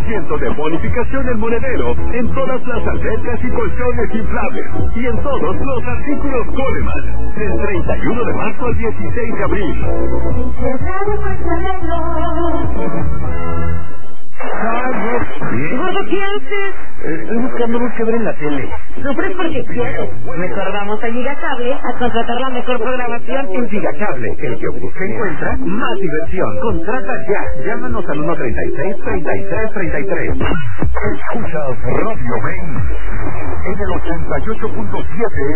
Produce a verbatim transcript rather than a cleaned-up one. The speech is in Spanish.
ciento de bonificación en monedero en todas las albercas y colchones inflables y en todos los artículos Coleman. Del treinta y uno de marzo al dieciséis de abril. ¿Gordo, qué haces? Estoy buscando algo que ver en la tele. Sufres porque quieres. Mejor vamos a Gigacable a contratar la mejor programación. En Gigacable, el que busca encuentra más diversión. Contrata ya. Llámanos al uno treinta y seis, treinta y tres, treinta y tres. Escuchas Radio Ben en el ochenta y ocho punto siete.